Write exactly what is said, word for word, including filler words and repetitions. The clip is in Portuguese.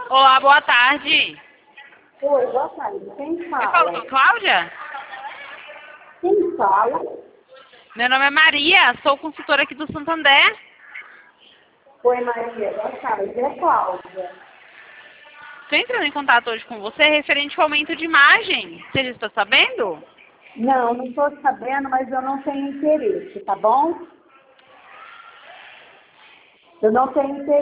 Olá, boa tarde. Oi, boa tarde. Quem Eu fala? falo com Cláudia? Quem fala? Meu nome é Maria, sou consultora aqui do Santander. Oi, Maria. Boa tarde. É Cláudia. Estou entrando em contato hoje com você referente ao aumento de imagem. Você já está sabendo? Não, não estou sabendo, mas eu não tenho interesse, tá bom? Eu não tenho interesse.